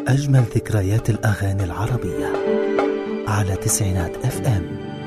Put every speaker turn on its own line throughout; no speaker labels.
أجمل ذكريات الأغاني العربية على 90 FM.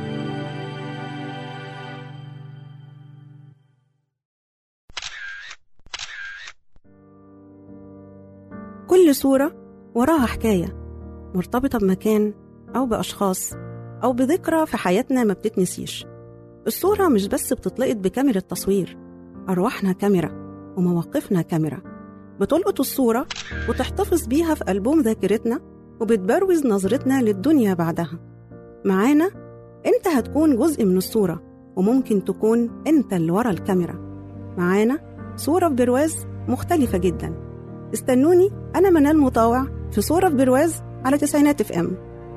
كل صورة وراها حكاية مرتبطة بمكان أو بأشخاص أو بذكرى في حياتنا ما بتتنسيش. الصورة مش بس بتتلقط بكاميرا تصوير، أرواحنا كاميرا ومواقفنا كاميرا، بتلقط الصورة وتحتفظ بيها في ألبوم ذاكرتنا وبتبروز نظرتنا للدنيا بعدها. معانا أنت هتكون جزء من الصورة، وممكن تكون أنت اللي ورا الكاميرا. معانا صورة في برواز مختلفة جدا. استنوني، أنا منال مطاوع في صورة في برواز على 90 FM.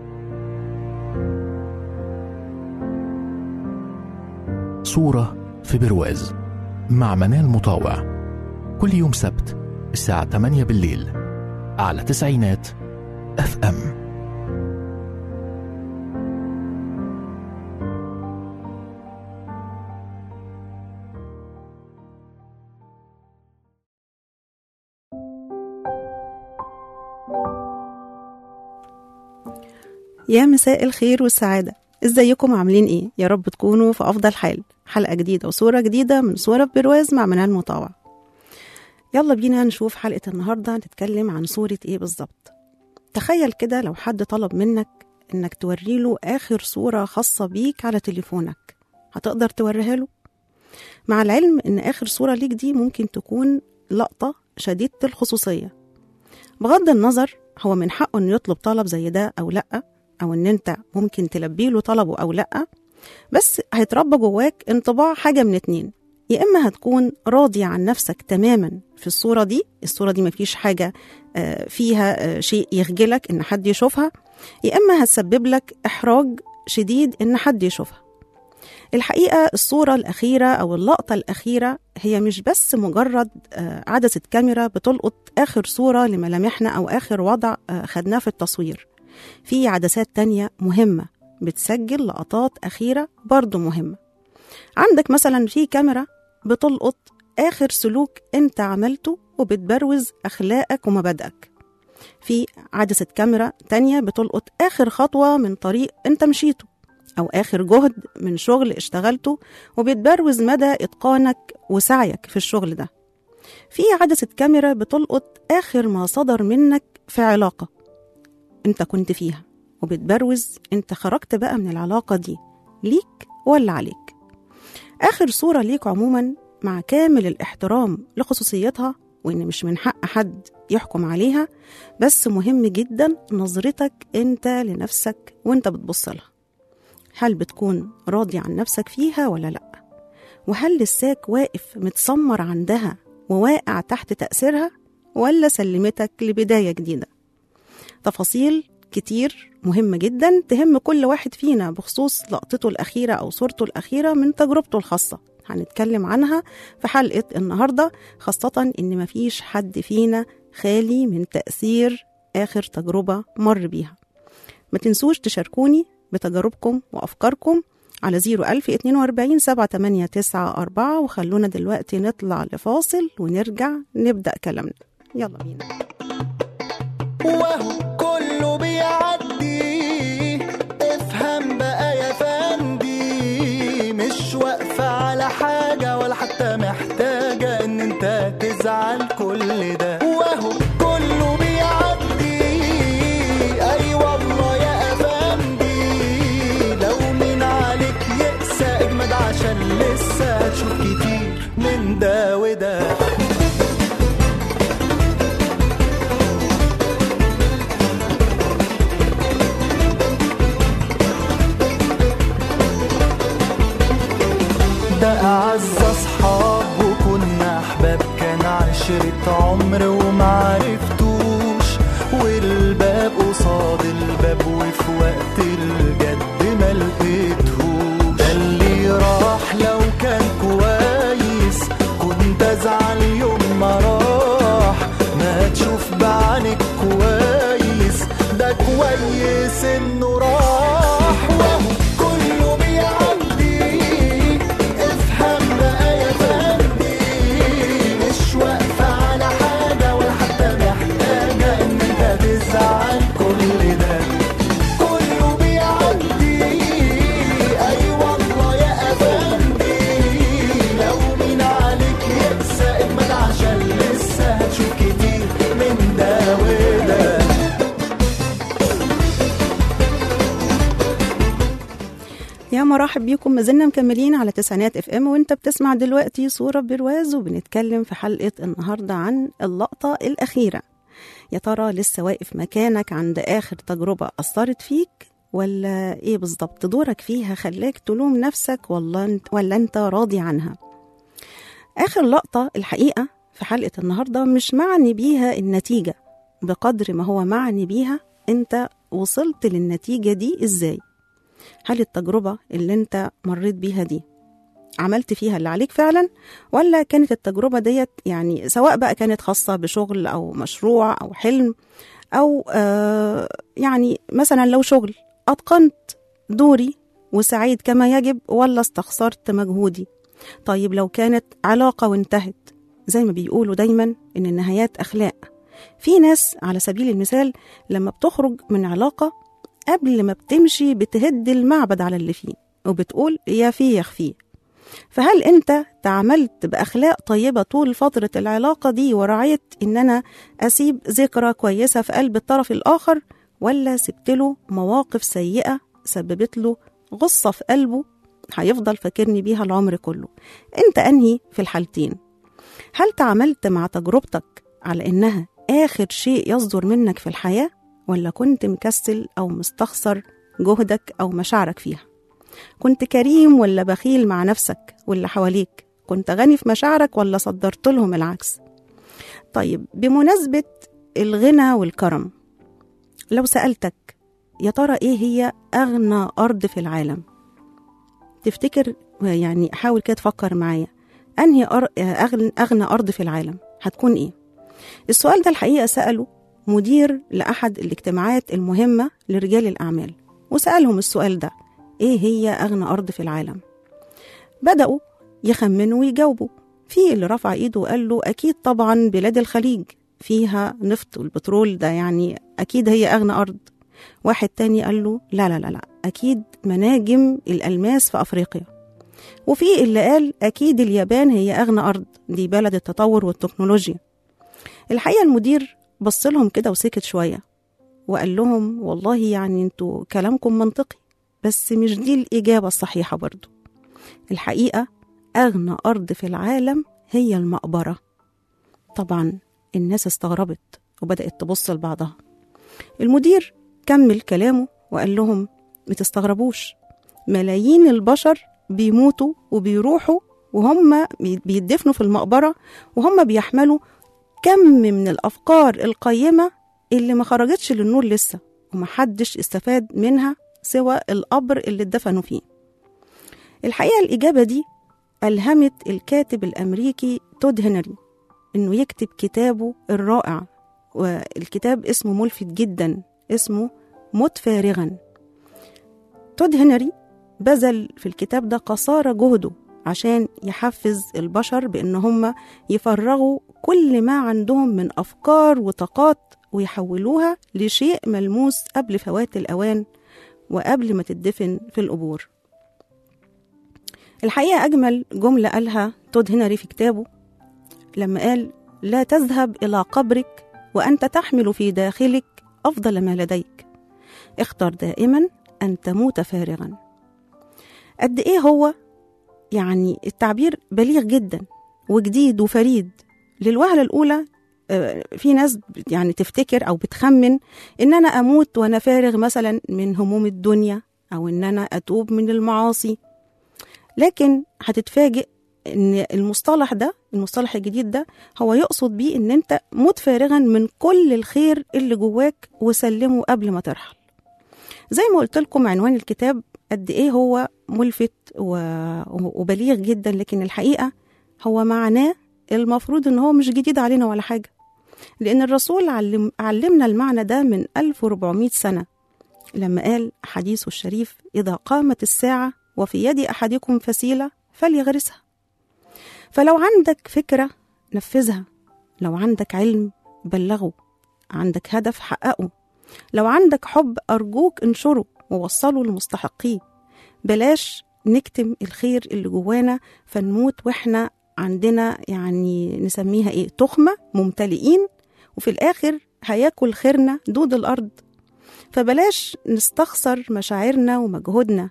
صورة في برواز مع منال مطاوع، كل يوم سبت الساعة 8 بالليل على 90 FM.
يا مساء الخير والسعادة، ازيكم عاملين ايه؟ يا رب تكونوا في أفضل حال. حلقة جديدة وصورة جديدة من صورة في برواز مع منال مطاوع. يلا بينا نشوف حلقة النهاردة نتكلم عن صورة ايه بالظبط. تخيل كده لو حد طلب منك انك توريله آخر صورة خاصة بيك على تليفونك، هتقدر توريها له؟ مع العلم ان آخر صورة ليك دي ممكن تكون لقطة شديدة الخصوصية. بغض النظر هو من حقه انه يطلب طلب زي ده او لأ، أو إن أنت ممكن تلبي له طلبه أو لأ، بس هيتربى جواك انطباع حاجة من اتنين: يا إما هتكون راضي عن نفسك تماما في الصورة دي مفيش حاجة فيها شيء يخجلك إن حد يشوفها، يا إما هتسبب لك إحراج شديد إن حد يشوفها. الحقيقة الصورة الأخيرة أو اللقطة الأخيرة هي مش بس مجرد عدسة كاميرا بتلقط آخر صورة لملامحنا أو آخر وضع خدناه في التصوير. في عدسات تانية مهمة بتسجل لقطات أخيرة برضو مهمة. عندك مثلا في كاميرا بتلقط آخر سلوك أنت عملته وبتبروز أخلاقك ومبادئك. في عدسة كاميرا تانية بتلقط آخر خطوة من طريق أنت مشيته أو آخر جهد من شغل اشتغلته وبتبروز مدى إتقانك وسعيك في الشغل ده. في عدسة كاميرا بتلقط آخر ما صدر منك في علاقة انت كنت فيها وبتبروز انت خرجت بقى من العلاقة دي ليك ولا عليك. آخر صورة ليك عموما مع كامل الاحترام لخصوصيتها، وان مش من حق حد يحكم عليها، بس مهم جدا نظرتك انت لنفسك وانت بتبص لها. هل بتكون راضي عن نفسك فيها ولا لا؟ وهل لساك واقف متسمر عندها وواقع تحت تأثيرها، ولا سلمتك لبداية جديدة؟ تفاصيل كتير مهمة جدا تهم كل واحد فينا بخصوص لقطته الأخيرة أو صورته الأخيرة من تجربته الخاصة، هنتكلم عنها في حلقة النهاردة، خاصة إن مفيش حد فينا خالي من تأثير آخر تجربة مر بيها. ما تنسوش تشاركوني بتجاربكم وأفكاركم على 01042 7894، وخلونا دلوقتي نطلع لفاصل ونرجع نبدأ كلامنا. يلا بينا.
وهو كله بيعدي، افهم بقى يا فندي، مش واقفة على حاجة ولا حتى محتاجة ان انت تزعل كل ده. وهو كله بيعدي، اي والله يا افندي، لو مين عليك يقسى اجمد عشان لسه هتشوف كتير من ده وده. ده أعز أصحاب وكنا أحباب، كان عشرة عمر ومعرفتوش، والباب قصاد الباب وفي وقت الجد ملقيتهوش. ده اللي راح لو كان كويس كنت أزعل يوم ما راح، ما تشوف بعينك كويس ده كويس إنه راح. وهو كله بيعدي، افهم بقى يا فندي، مش واقفة على حاجة ولا حتى محتاجة إن أنت تزعل
مرحب بيكم، ما زلنا مكملين على تسعينات اف ام، وانت بتسمع دلوقتي صورة برواز، وبنتكلم في حلقة النهاردة عن اللقطة الأخيرة. يا ترى لسه واقف مكانك عند آخر تجربة أثرت فيك، ولا إيه بالظبط؟ دورك فيها خلاك تلوم نفسك ولا أنت راضي عنها؟ آخر لقطة الحقيقة في حلقة النهاردة مش معني بيها النتيجة بقدر ما هو معني بيها أنت وصلت للنتيجة دي إزاي. هل التجربة اللي أنت مريت بيها دي عملت فيها اللي عليك فعلا، ولا كانت التجربة ديت يعني سواء بقى كانت خاصة بشغل أو مشروع أو حلم، أو يعني مثلا لو شغل أتقنت دوري وسعيد كما يجب، ولا استخسرت مجهودي؟ طيب لو كانت علاقة وانتهت، زي ما بيقولوا دايما إن النهايات أخلاق. في ناس على سبيل المثال لما بتخرج من علاقة قبل ما بتمشي بتهد المعبد على اللي فيه وبتقول يا فيه يخفيه. فهل أنت تعاملت بأخلاق طيبة طول فترة العلاقة دي ورعيت إن أنا أسيب ذكرى كويسة في قلب الطرف الآخر، ولا سبت له مواقف سيئة سببت له غصة في قلبه هيفضل فاكرني بيها العمر كله؟ أنت أنهي في الحالتين؟ هل تعاملت مع تجربتك على إنها آخر شيء يصدر منك في الحياة، ولا كنت مكسل أو مستخسر جهدك أو مشاعرك فيها؟ كنت كريم ولا بخيل مع نفسك واللي حواليك؟ كنت غني في مشاعرك ولا صدرت لهم العكس؟ طيب بمناسبة الغنى والكرم، لو سألتك يا ترى إيه هي أغنى أرض في العالم، تفتكر يعني حاول كده تفكر معايا أنهي أغنى أرض في العالم هتكون إيه؟ السؤال ده الحقيقة سأله مدير لأحد الاجتماعات المهمة لرجال الأعمال، وسألهم السؤال ده إيه هي أغنى أرض في العالم؟ بدأوا يخمنوا ويجاوبوا. في اللي رفع إيده وقال له أكيد طبعا بلاد الخليج فيها نفط والبترول، ده يعني أكيد هي أغنى أرض. واحد تاني قال له لا لا لا لا، أكيد مناجم الألماس في أفريقيا. وفي اللي قال أكيد اليابان هي أغنى أرض، دي بلد التطور والتكنولوجيا. الحقيقة المدير بص لهم كده وسكت شوية وقال لهم والله يعني انتوا كلامكم منطقي، بس مش دي الإجابة الصحيحة برضو. الحقيقة أغنى أرض في العالم هي المقبرة. طبعا الناس استغربت وبدأت تبص لبعضها. المدير كمل كلامه وقال لهم ما تستغربوش، ملايين البشر بيموتوا وبيروحوا وهم بيدفنوا في المقبرة، وهم بيحملوا كم من الأفكار القيمة اللي ما خرجتش للنور لسه، ومحدش استفاد منها سوى القبر اللي اتدفنوا فيه. الحقيقة الإجابة دي ألهمت الكاتب الأمريكي تود هنري إنه يكتب كتابه الرائع، والكتاب اسمه ملفت جدا، اسمه موت فارغا. تود هنري بذل في الكتاب ده قصارى جهده عشان يحفز البشر بإن هم يفرغوا كل ما عندهم من أفكار وطاقات ويحولوها لشيء ملموس قبل فوات الأوان وقبل ما تدفن في القبور. الحقيقة أجمل جملة قالها تود هنري في كتابه لما قال لا تذهب إلى قبرك وأنت تحمل في داخلك أفضل ما لديك، اختر دائما أن تموت فارغا. قد إيه هو يعني التعبير بليغ جدا وجديد وفريد. للوهلة الأولى في ناس يعني تفتكر أو بتخمن إن أنا أموت وأنا فارغ مثلا من هموم الدنيا، أو إن أنا أتوب من المعاصي، لكن هتتفاجئ إن المصطلح ده، المصطلح الجديد ده، هو يقصد بيه إن أنت موت فارغا من كل الخير اللي جواك وسلمه قبل ما ترحل. زي ما قلت لكم عنوان الكتاب قد إيه هو ملفت وبليغ جدا، لكن الحقيقة هو معناه المفروض إن هو مش جديد علينا ولا حاجة، لأن الرسول علمنا المعنى ده من 1400 سنة لما قال حديثه الشريف إذا قامت الساعة وفي يد أحدكم فسيلة فليغرسها. فلو عندك فكرة نفذها، لو عندك علم بلغه، عندك هدف حققه، لو عندك حب أرجوك انشره ووصله للمستحقين. بلاش نكتم الخير اللي جوانا فنموت وإحنا عندنا يعني نسميها إيه، تخمة ممتلئين، وفي الآخر هياكل خيرنا دود الأرض. فبلاش نستخسر مشاعرنا ومجهودنا،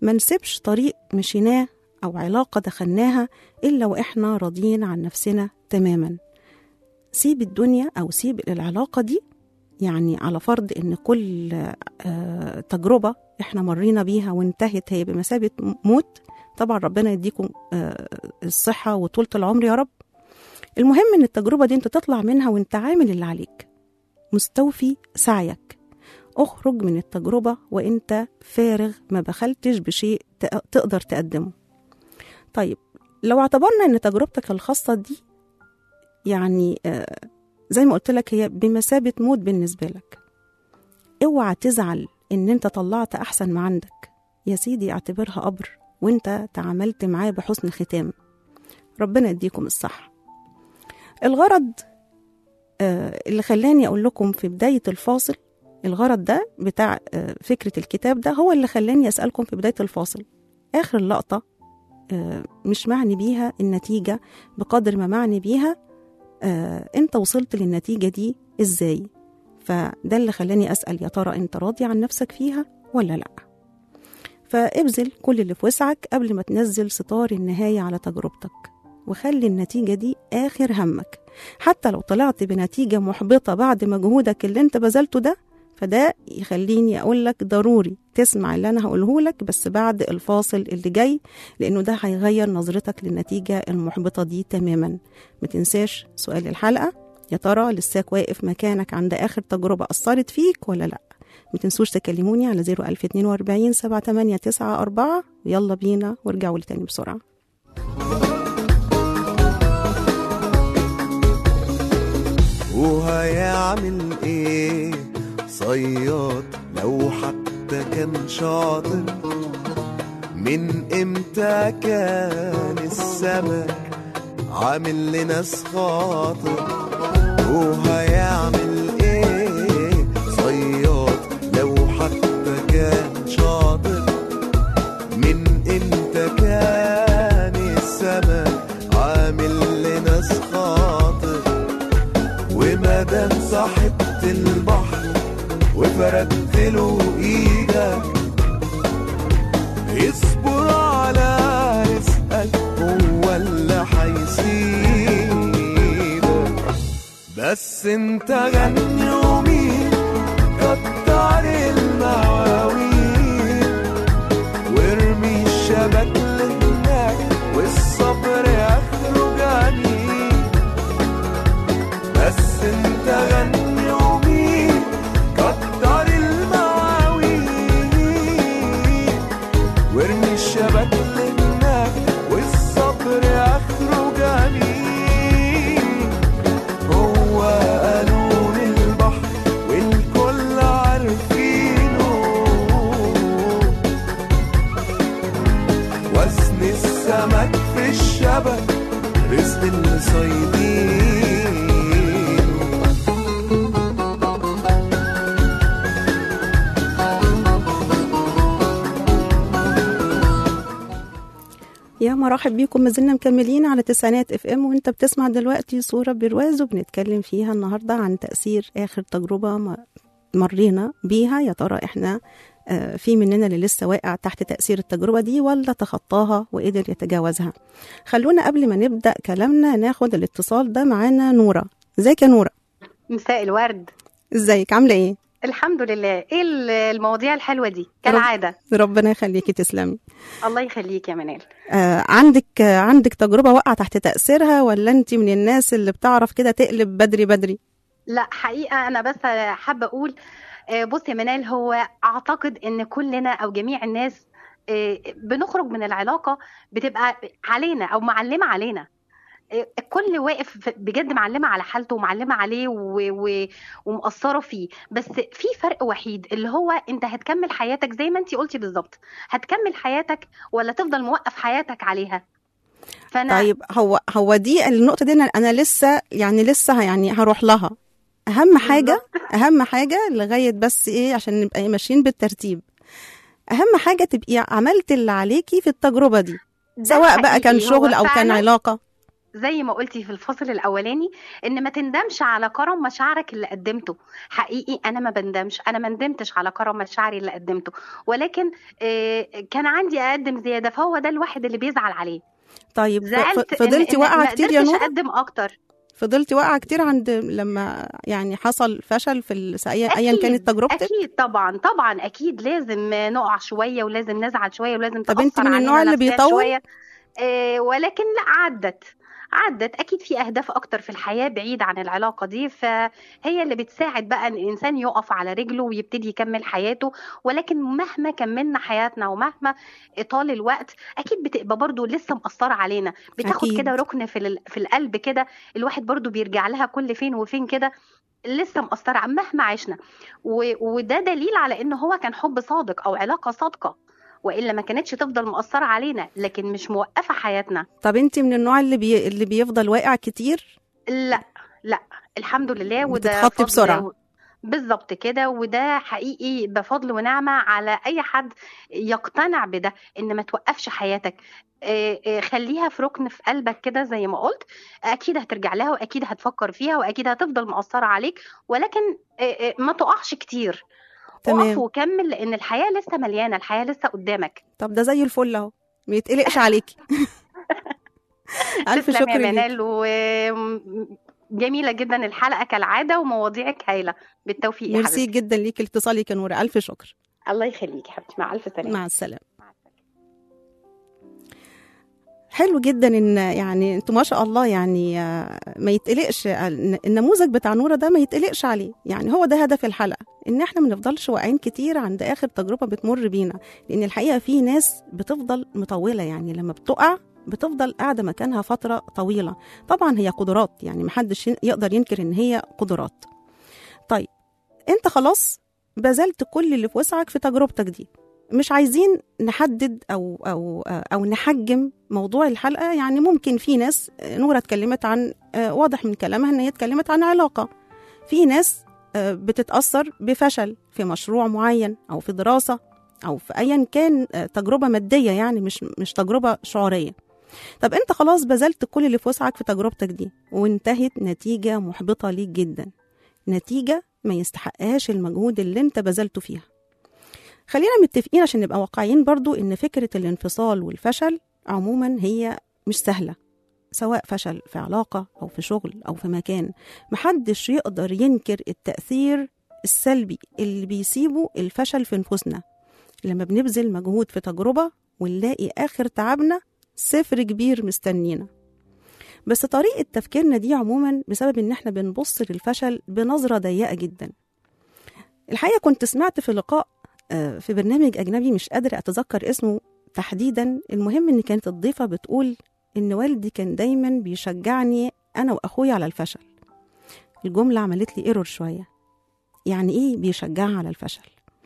ما نسيبش طريق مشيناه أو علاقة دخلناها إلا وإحنا راضيين عن نفسنا تماما. سيب الدنيا أو سيب العلاقة دي، يعني على فرض إن كل تجربة إحنا مرينا بيها وانتهت هي بمثابة موت، طبعا ربنا يديكم الصحة وطولة العمر يا رب. المهم إن التجربة دي أنت تطلع منها وأنت عامل اللي عليك، مستوفي سعيك. اخرج من التجربة وأنت فارغ، ما بخلتش بشيء تقدر تقدمه. طيب لو اعتبرنا أن تجربتك الخاصة دي يعني زي ما قلت لك هي بمثابة موت بالنسبة لك، اوعى تزعل ان انت طلعت احسن ما عندك. يا سيدي اعتبرها قبر وانت تعاملت معاه بحسن ختام. ربنا يديكم الصح. الغرض اللي خلاني اقول لكم في بداية الفاصل، الغرض ده بتاع فكرة الكتاب ده هو اللي خلاني اسألكم في بداية الفاصل. اخر لقطة مش معني بيها النتيجة بقدر ما معني بيها انت وصلت للنتيجة دي ازاي. فده اللي خلاني أسأل يا ترى انت راضي عن نفسك فيها ولا لا. فابذل كل اللي في وسعك قبل ما تنزل ستار النهاية على تجربتك، وخلي النتيجة دي آخر همك. حتى لو طلعت بنتيجة محبطة بعد مجهودك اللي انت بذلته ده، فده يخليني أقولك ضروري تسمع اللي أنا هقوله لك بس بعد الفاصل اللي جاي، لأنه ده هيغير نظرتك للنتيجة المحبطة دي تماما. ما تنساش سؤال الحلقة، يا ترى لساك واقف مكانك عند آخر تجربة أثرت فيك ولا لأ؟ ما تنسوش تكلموني على 01042 7894. يلا بينا وارجعوا لي تاني بسرعة.
وهيعمل ايه صياد لو حتى كان شاطر؟ من امتى كان السمك عامل لناس خاطر؟ وهيعمل ايه صياد لو حتى كان شاطر؟ من امتى كان السمك عامل لناس خاطر؟ ومادام صاحبت البحر وفردت له ايدك، اصبر على رزقك هو اللي هيسيبك. بس انت غني ومين كتر المواويل وارمي الشبك لهناك والصبر اخره جميل. بس انت غني ومين كتر المواويل وارمي الشبك لهناك والصبر اخره جميل. هو قانون البحر والكل عارفينه، وزن السمك في الشبك رزق الصيادين.
يا مرحب بيكم، ما زلنا مكملين على تسعينات FM وانت بتسمع دلوقتي صورة برواز، وبنتكلم فيها النهاردة عن تأثير آخر تجربة مرينا بيها. يا ترى احنا في مننا اللي لسه واقع تحت تأثير التجربة دي ولا تخطاها وقدر يتجاوزها؟ خلونا قبل ما نبدأ كلامنا ناخد الاتصال ده. معانا نورة. ازيك يا نورة؟
مساء الورد.
ازيك عاملة ايه؟
الحمد لله. ايه المواضيع الحلوة دي كالعادة؟
ربنا يخليكي، تسلمي.
الله يخليك يا منال.
عندك تجربة وقع تحت تأثيرها ولا انت من الناس اللي بتعرف كده تقلب بدري بدري؟
لا حقيقة انا بس حابة اقول بص يا منال، هو اعتقد ان كلنا او جميع الناس بنخرج من العلاقة بتبقى علينا او معلمة علينا. الكل واقف بجد معلمة على حالته ومعلمة عليه ومقصرة فيه، بس في فرق وحيد اللي هو انت هتكمل حياتك زي ما انتي قلتي بالظبط. هتكمل حياتك ولا تفضل موقف حياتك عليها؟
طيب هو دي النقطة دي انا لسه هروح لها. اهم حاجة لغاية بس ايه عشان نبقى ماشيين بالترتيب. اهم حاجة تبقي عملت اللي عليكي في التجربة دي، سواء بقى كان شغل او كان علاقة.
زي ما قلتي في الفصل الاولاني، ان ما تندمش على كرم مشاعرك اللي قدمته. حقيقي انا ما بندمش، انا ما ندمتش على كرم مشاعري اللي قدمته، ولكن كان عندي اقدم زياده، فهو ده الواحد اللي بيزعل عليه.
طيب
زعلت
فضلتي
إن
واقعة
ما
كتير يا
قدرتش
نورة؟
اقدم اكتر.
فضلتي واقعة كتير عند لما يعني حصل فشل في ايا كانت تجربتك؟
اكيد طبعا طبعا، اكيد لازم نقع شويه، ولازم نزعل شويه، ولازم
طب انت
تاثر
من النوع
علينا
اللي
نفسيا
بيطول؟
شويه. ولكن لا، عدت اكيد في اهداف اكتر في الحياه بعيد عن العلاقه دي، فهي اللي بتساعد بقى ان الانسان يقف على رجله ويبتدي يكمل حياته. ولكن مهما كملنا حياتنا ومهما طال الوقت، اكيد بتبقى برضو لسه مأثره علينا، بتاخد
أكيد.
كده ركن في القلب كده، الواحد برضو بيرجع لها كل فين وفين كده، لسه مأثرة مهما عشنا. وده دليل على ان هو كان حب صادق او علاقة صادقة، والا ما كانتش تفضل مأثرة علينا، لكن مش موقفة حياتنا.
طب انت من النوع اللي بيفضل واقع كتير؟
لا لا، الحمد لله، وده
بتتخطي
فضل.
بسرعة؟
بالظبط كده، وده حقيقي بفضل ونعمة على أي حد يقتنع بده، إن ما توقفش حياتك. خليها في ركن في قلبك كده زي ما قلت، أكيد هترجع لها، وأكيد هتفكر فيها، وأكيد هتفضل مؤثرة عليك، ولكن ما تقعش كتير. اقف
تمام.
وكمل، لأن الحياة لسه مليانة، الحياة لسه قدامك.
طب ده زي الفل اهو، ما يتقلقش عليكي. ألف
تسلم يا
شكر ليك.
منال، وجميلة جدا الحلقة كالعادة، ومواضيعك هايلة. بالتوفيق يا
ميرسي
حبيبتي.
جدا ليكي لاتصالك يا نورة، ألف شكر.
الله يخليك يا حبيبتي، مع ألف سلامة.
مع السلامة. حلو جدا ان يعني انتوا ما شاء الله يعني ما يتقلقش النموذج بتاع نورة ده، ما يتقلقش عليه. يعني هو ده هدف الحلقة، ان احنا ما نفضلش واقعين كتير عند اخر تجربة بتمر بينا، لان الحقيقة في ناس بتفضل مطولة، يعني لما بتقع بتفضل قاعدة مكانها فترة طويلة. طبعا هي قدرات، يعني محدش يقدر ينكر ان هي قدرات. طيب انت خلاص بذلت كل اللي في وسعك في تجربتك دي، مش عايزين نحدد او نحجم موضوع الحلقه. يعني ممكن في ناس، نورة اتكلمت عن، واضح من كلامها ان هي اتكلمت عن علاقه، في ناس بتتاثر بفشل في مشروع معين او في دراسه او في ايا كان تجربه ماديه، يعني مش تجربه شعوريه. طب انت خلاص بذلت كل اللي في وسعك في تجربتك دي، وانتهت نتيجه محبطه ليك جدا، نتيجه ما يستحقهاش المجهود اللي انت بذلته فيها. خلينا متفقين عشان نبقى واقعيين برضو ان فكرة الانفصال والفشل عموما هي مش سهلة، سواء فشل في علاقة او في شغل او في مكان. محدش يقدر ينكر التأثير السلبي اللي بيسيبه الفشل في نفوسنا لما بنبذل مجهود في تجربة ونلاقي آخر تعبنا صفر كبير مستنينا. بس طريقة تفكيرنا دي عموما بسبب ان احنا بنبص للفشل بنظرة ضيقة جدا. الحقيقة كنت سمعت في لقاء في برنامج أجنبي، مش قادرة أتذكر اسمه تحديدا، المهم إن كانت الضيفة بتقول إن والدي كان دايما بيشجعني أنا وأخوي على الفشل. الجملة عملت لي إيرور شوية، يعني إيه بيشجعها على الفشل؟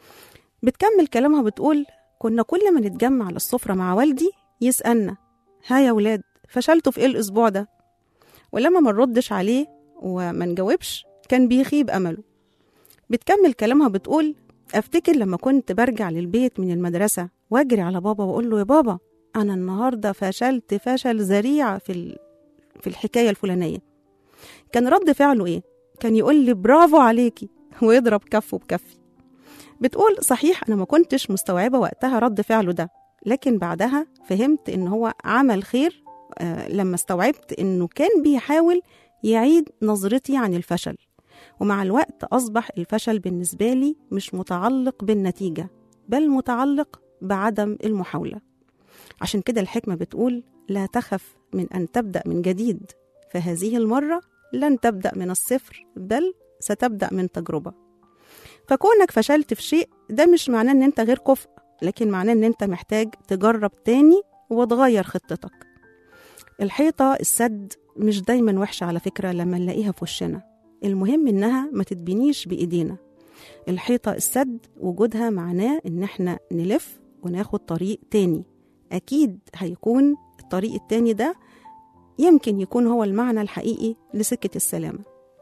بتكمل كلامها بتقول كنا كل ما نتجمع على السفرة مع والدي يسألنا ها يا ولاد فشلتوا في إيه الأسبوع ده؟ ولما ما نردش عليه وما نجاوبش كان بيخيب أمله. بتكمل كلامها بتقول أفتكر لما كنت برجع للبيت من المدرسة واجري على بابا وأقول له يا بابا أنا النهاردة فشلت فشل ذريع في الحكاية الفلانية، كان رد فعله إيه؟ كان يقول لي برافو عليكي ويضرب كفه بكفي. بتقول صحيح أنا ما كنتش مستوعبة وقتها رد فعله ده، لكن بعدها فهمت إن هو عمل خير لما استوعبت إنه كان بيحاول يعيد نظرتي عن الفشل. ومع الوقت أصبح الفشل بالنسبة لي مش متعلق بالنتيجة، بل متعلق بعدم المحاولة. عشان كده الحكمة بتقول لا تخف من أن تبدأ من جديد، فهذه المرة لن تبدأ من الصفر بل ستبدأ من تجربة. فكونك فشلت في شيء ده مش معناه أن أنت غير كفء، لكن معناه أن أنت محتاج تجرب تاني وتغير خطتك. الحيطة السد مش دايما وحشة على فكرة لما نلاقيها في وشنا، المهم إنها ما تتبنيش بإيدينا. الحيطة السد وجودها معناه إن احنا نلف وناخد طريق تاني، أكيد هيكون الطريق التاني ده يمكن يكون هو المعنى الحقيقي لسكة السلامة.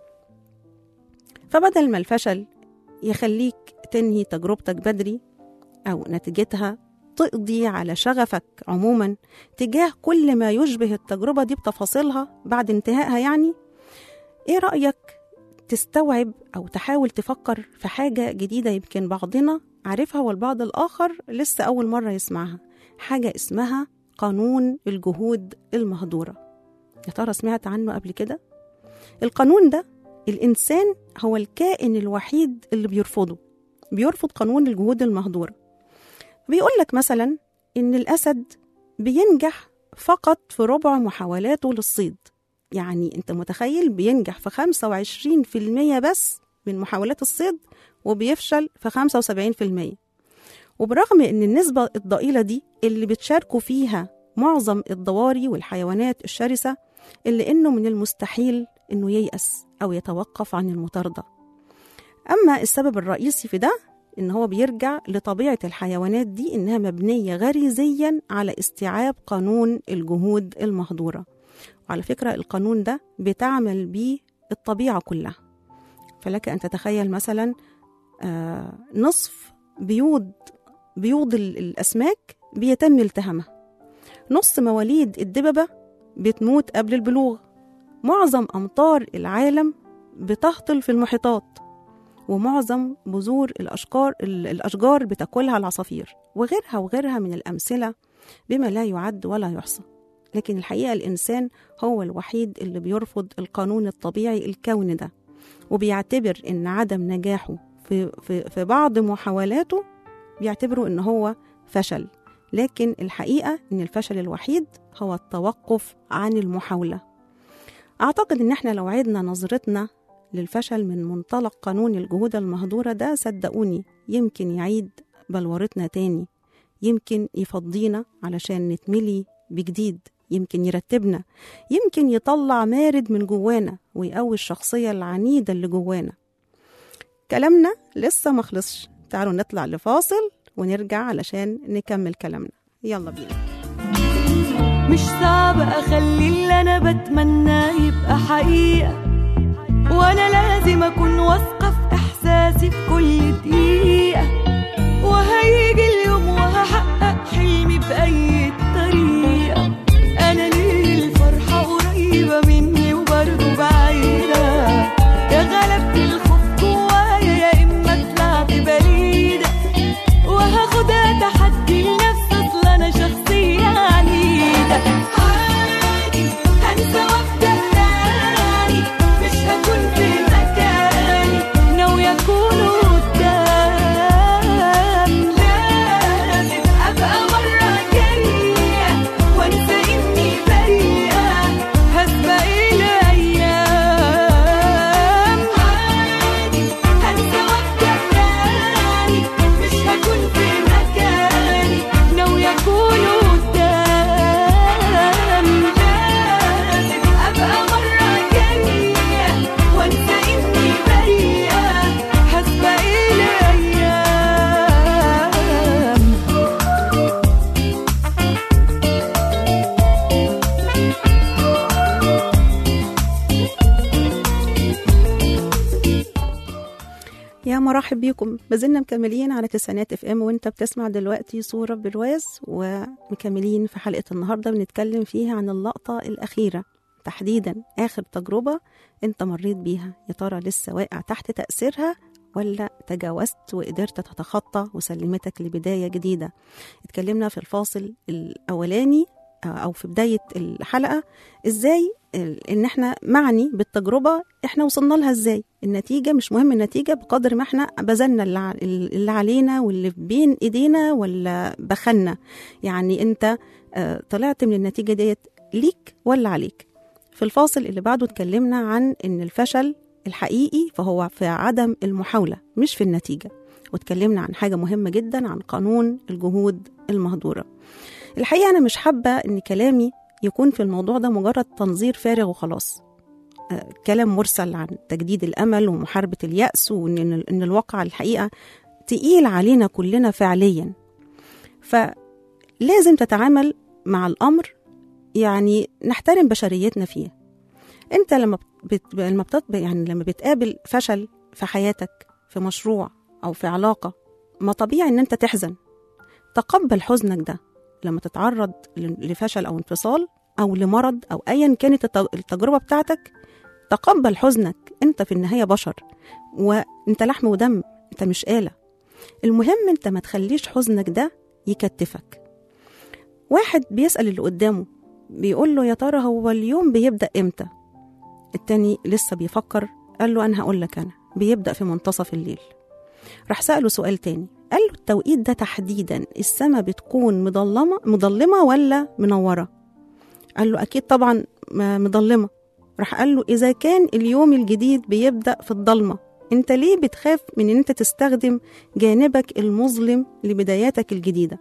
فبدل ما الفشل يخليك تنهي تجربتك بدري أو نتيجتها تقضي على شغفك عموما تجاه كل ما يشبه التجربة دي بتفاصيلها بعد انتهائها يعني؟ ايه رأيك تستوعب أو تحاول تفكر في حاجة جديدة يمكن بعضنا عارفها والبعض الآخر لسه أول مرة يسمعها، حاجة اسمها قانون الجهود المهدورة. يا ترى سمعت عنه قبل كده؟ القانون ده الإنسان هو الكائن الوحيد اللي بيرفض قانون الجهود المهدورة. بيقول لك مثلا إن الأسد بينجح فقط في ربع محاولاته للصيد. يعني أنت متخيل بينجح في 25% بس من محاولات الصيد وبيفشل في 75%. وبرغم أن النسبة الضئيلة دي اللي بتشاركوا فيها معظم الضواري والحيوانات الشرسة، إلا أنه من المستحيل أنه ييأس أو يتوقف عن المطاردة. أما السبب الرئيسي في ده إن هو بيرجع لطبيعة الحيوانات دي، إنها مبنية غريزيا على استيعاب قانون الجهود المهدورة. وعلى فكرة القانون ده بتعمل بيه الطبيعة كلها. فلك أن تتخيل مثلا نصف بيوض الأسماك بيتم التهامها، نص مواليد الدببة بتموت قبل البلوغ، معظم أمطار العالم بتهطل في المحيطات، ومعظم بذور الأشجار بتاكلها العصافير، وغيرها من الأمثلة بما لا يعد ولا يحصى. لكن الحقيقة الإنسان هو الوحيد اللي بيرفض القانون الطبيعي الكون ده، وبيعتبر إن عدم نجاحه في بعض محاولاته بيعتبره إن هو فشل. لكن الحقيقة إن الفشل الوحيد هو التوقف عن المحاولة. أعتقد إن إحنا لو عدنا نظرتنا للفشل من منطلق قانون الجهود المهدورة ده، صدقوني يمكن يعيد بلورتنا تاني، يمكن يفضينا علشان نتملي بجديد، يمكن يرتبنا، يمكن يطلع مارد من جوانا ويقوي الشخصية العنيدة اللي جوانا. كلامنا لسه مخلصش، تعالوا نطلع لفاصل ونرجع علشان نكمل كلامنا. يلا بينا.
مش صعب أخلي اللي أنا بتمناه يبقى حقيقة، وأنا لازم أكون واثقة في إحساسي في كل دقيقة، وهيجي اليوم وهحقق حلمي بأي طريقة. أنا ليه الفرحة قريبة مني وبرضه بعيدة، يا غلبت الخوف جوايا يا إما طلعت بليدة، وهاخدها تحدي لنفسي أصل أنا شخصية عنيدة. عادي هنسى وأبدأ تاني، مش هكون في مكاني، ناوية أكون قدام، لازم أبقى مرة جاية وأنسى إني بريئة، هسبق الأيام. عادي هنسى وأبدأ تاني، مش هكون في مكاني، ناوية أكون قدام، لازم أبقى مرة جاية وأنسى إني بريئة، هسبق الأيام.
يا مرحب بيكم، بزلنا مكملين على تسعينات FM، وانت بتسمع دلوقتي صورة برواز، ومكملين في حلقة النهاردة بنتكلم فيها عن اللقطة الأخيرة، تحديدا آخر تجربة انت مريت بيها. يا ترى لسه واقع تحت تأثيرها ولا تجاوزت وقدرت تتخطى وسلمتك لبداية جديدة؟ اتكلمنا في الفاصل الأولاني أو في بداية الحلقة إزاي إن إحنا معني بالتجربة، إحنا وصلنا لها إزاي. النتيجة مش مهم النتيجة بقدر ما إحنا بذلنا اللي علينا واللي بين إيدينا ولا بخلنا. يعني أنت طلعت من النتيجة ديت ليك ولا عليك. في الفاصل اللي بعده اتكلمنا عن إن الفشل الحقيقي فهو في عدم المحاولة مش في النتيجة، واتكلمنا عن حاجة مهمة جدا، عن قانون الجهود المهدورة. الحقيقة أنا مش حابة إن كلامي يكون في الموضوع ده مجرد تنظير فارغ وخلاص، كلام مرسل عن تجديد الأمل ومحاربة اليأس، وإن الواقع الحقيقة تقيل علينا كلنا فعليا. فلازم تتعامل مع الأمر، يعني نحترم بشريتنا فيه. أنت لما بتقابل فشل في حياتك، في مشروع أو في علاقة، ما طبيعي إن أنت تحزن، تقبل حزنك ده لما تتعرض لفشل أو انفصال أو لمرض أو أيا كانت التجربة بتاعتك. تقبل حزنك، أنت في النهاية بشر وأنت لحم ودم، أنت مش آلة. المهم أنت ما تخليش حزنك ده يكتفك. واحد بيسأل اللي قدامه بيقول له يا ترى هو اليوم بيبدأ إمتى؟ التاني لسه بيفكر، قال له أنا هقول لك، أنا بيبدأ في منتصف الليل. راح سأله سؤال تاني، قال له التوقيت ده تحديدا السماء بتكون مضلمة ولا منورة؟ قال له أكيد طبعا مضلمة. راح قال له إذا كان اليوم الجديد بيبدأ في الضلمة، أنت ليه بتخاف من أن أنت تستخدم جانبك المظلم لبداياتك الجديدة؟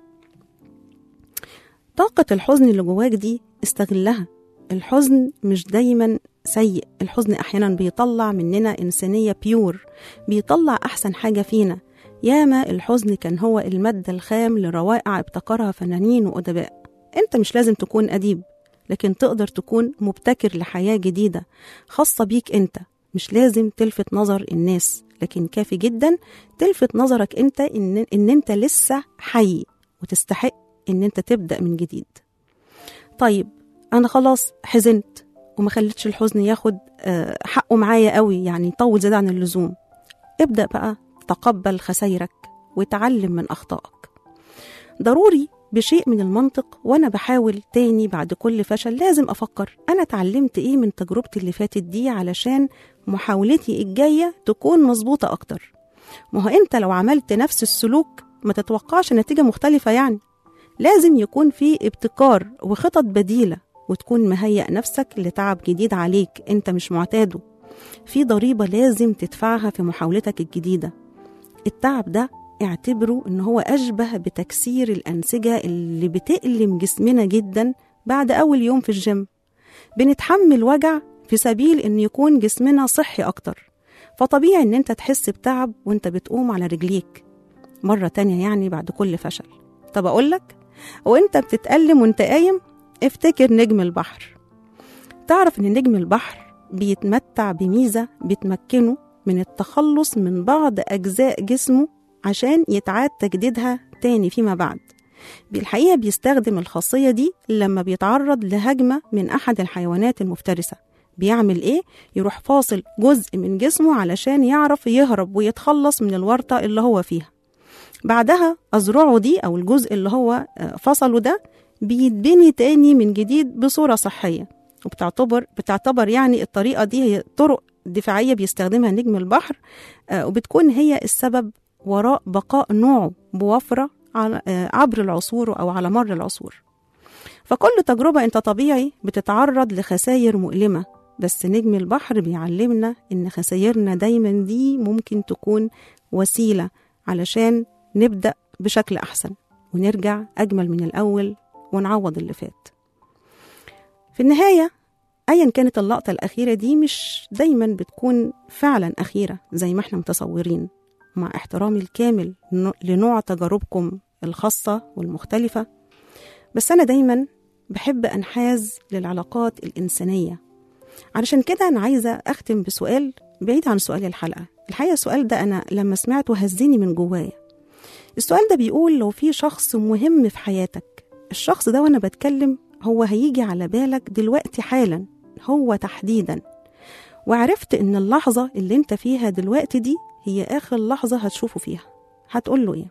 طاقة الحزن اللي جواك دي استغلها. الحزن مش دايما سيء، الحزن أحيانا بيطلع مننا إنسانية بيور، بيطلع أحسن حاجة فينا. ياما الحزن كان هو المادة الخام لروائع ابتكرها فنانين وأدباء. أنت مش لازم تكون أديب، لكن تقدر تكون مبتكر لحياة جديدة خاصة بيك أنت. مش لازم تلفت نظر الناس، لكن كافي جدا تلفت نظرك أنت إن أنت لسه حي وتستحق إن أنت تبدأ من جديد. طيب أنا خلاص حزنت وما خليتش الحزن ياخد حقه معايا قوي، يعني يطول زيادة عن اللزوم. ابدأ بقى تقبل خسائرك وتعلم من أخطائك. ضروري بشيء من المنطق وأنا بحاول تاني بعد كل فشل لازم أفكر أنا اتعلمت إيه من تجربتي اللي فاتت دي علشان محاولتي الجاية تكون مظبوطة أكتر. ما هو أنت لو عملت نفس السلوك ما تتوقعش نتيجة مختلفة، يعني لازم يكون في ابتكار وخطط بديلة، وتكون مهيأ نفسك لتعب جديد عليك أنت مش معتاده. في ضريبة لازم تدفعها في محاولتك الجديدة. التعب ده اعتبره إن هو أشبه بتكسير الأنسجة اللي بتألم جسمنا جدا بعد أول يوم في الجيم. بنتحمل وجع في سبيل إن يكون جسمنا صحي أكتر، فطبيعي إن أنت تحس بتعب وأنت بتقوم على رجليك مرة تانية يعني بعد كل فشل. طب أقولك، وأنت بتتألم وأنت قايم افتكر نجم البحر. تعرف إن نجم البحر بيتمتع بميزة بتمكنه من التخلص من بعض أجزاء جسمه عشان يتعاد تجديدها تاني فيما بعد. بالحقيقة بيستخدم الخاصية دي لما بيتعرض لهجمة من أحد الحيوانات المفترسة. بيعمل إيه؟ يروح فاصل جزء من جسمه علشان يعرف يهرب ويتخلص من الورطة اللي هو فيها. بعدها أذرعه دي أو الجزء اللي هو فصله ده بيتبني تاني من جديد بصورة صحية. وبتعتبر يعني الطريقة دي هي طرق دفاعية بيستخدمها نجم البحر، وبتكون هي السبب وراء بقاء نوعه بوفرة عبر العصور أو على مر العصور. فكل تجربة أنت طبيعي بتتعرض لخسائر مؤلمة، بس نجم البحر بيعلمنا إن خسائرنا دايما دي ممكن تكون وسيلة علشان نبدأ بشكل أحسن ونرجع أجمل من الأول ونعوض اللي فات. في النهاية أيا كانت اللقطة الأخيرة دي مش دايما بتكون فعلا أخيرة زي ما احنا متصورين، مع احترامي الكامل لنوع تجاربكم الخاصة والمختلفة. بس أنا دايما بحب أنحاز للعلاقات الإنسانية. علشان كده أنا عايزة أختم بسؤال بعيد عن سؤال الحلقة. الحقيقة السؤال ده أنا لما سمعته هزني من جوايا. السؤال ده بيقول لو في شخص مهم في حياتك، الشخص ده وأنا بتكلم هو هيجي على بالك دلوقتي حالا هو تحديدا، وعرفت إن اللحظة اللي انت فيها دلوقتي دي هي آخر لحظة هتشوفه فيها، هتقول له إيه؟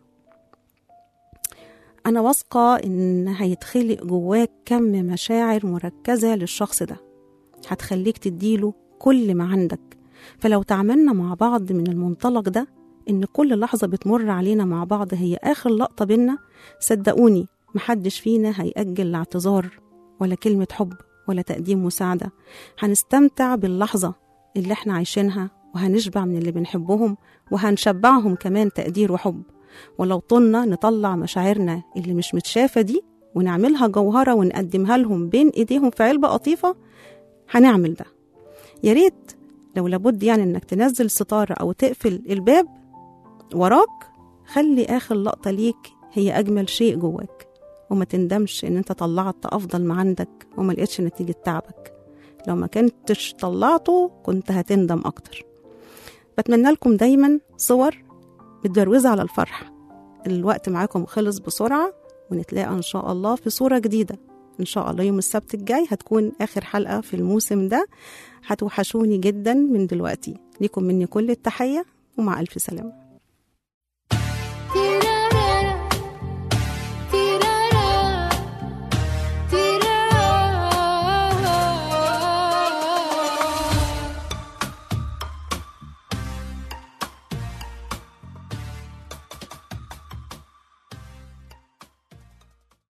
أنا واثقة إن هيتخلق جواك كم مشاعر مركزة للشخص ده هتخليك تديله كل ما عندك. فلو تعاملنا مع بعض من المنطلق ده إن كل لحظة بتمر علينا مع بعض هي آخر لقطة بينا، صدقوني محدش فينا هيأجل الاعتذار ولا كلمة حب ولا تقديم مساعدة. هنستمتع باللحظة اللي احنا عايشينها وهنشبع من اللي بنحبهم وهنشبعهم كمان تقدير وحب. ولو طلنا نطلع مشاعرنا اللي مش متشافة دي ونعملها جوهرة ونقدمها لهم بين ايديهم في علبة قطيفة، هنعمل ده. يا ريت لو لابد يعني انك تنزل ستارة او تقفل الباب وراك، خلي آخر لقطة ليك هي أجمل شيء جواك، وما تندمش ان انت طلعت أفضل ما عندك وما لقيتش نتيجة تعبك. لو ما كنتش طلعته كنت هتندم أكتر. بتمنى لكم دايما صور متجروزة على الفرح، الوقت معاكم خلص بسرعة، ونتلاقى إن شاء الله في صورة جديدة. إن شاء الله يوم السبت الجاي هتكون آخر حلقة في الموسم ده. هتوحشوني جدا من دلوقتي. ليكم مني كل التحية، ومع ألف سلامة.